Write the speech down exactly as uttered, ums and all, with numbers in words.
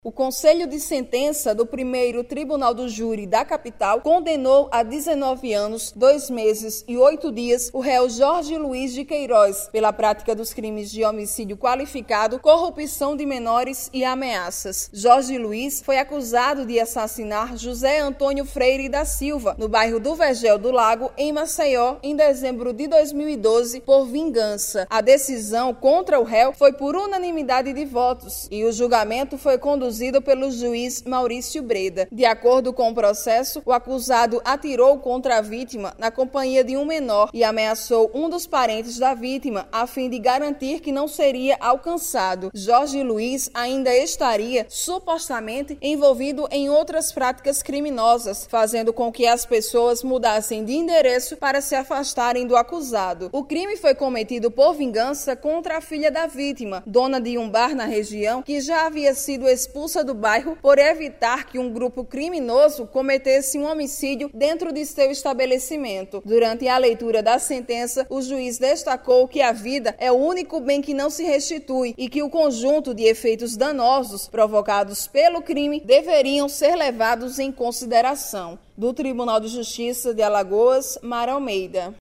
O Conselho de Sentença do primeiro Tribunal do Júri da capital condenou a dezenove anos, dois meses e oito dias o réu Jorge Luiz de Queiroz pela prática dos crimes de homicídio qualificado, corrupção de menores e ameaças. Jorge Luiz foi acusado de assassinar José Antônio Freire da Silva, no bairro do Vergel do Lago, em Maceió, em dezembro de dois mil e doze, por vingança. A decisão contra o réu foi por unanimidade de votos e o julgamento foi conduzido pelo juiz Maurício Breda. De acordo com o processo, o acusado atirou contra a vítima na companhia de um menor e ameaçou um dos parentes da vítima a fim de garantir que não seria alcançado. Jorge Luiz ainda estaria supostamente envolvido em outras práticas criminosas, fazendo com que as pessoas mudassem de endereço para se afastarem do acusado. O crime foi cometido por vingança contra a filha da vítima, dona de um bar na região, que já havia sido expulsa do bairro por evitar que um grupo criminoso cometesse um homicídio dentro de seu estabelecimento. Durante a leitura da sentença, o juiz destacou que a vida é o único bem que não se restitui e que o conjunto de efeitos danosos provocados pelo crime deveriam ser levados em consideração. Do Tribunal de Justiça de Alagoas, Mara Almeida.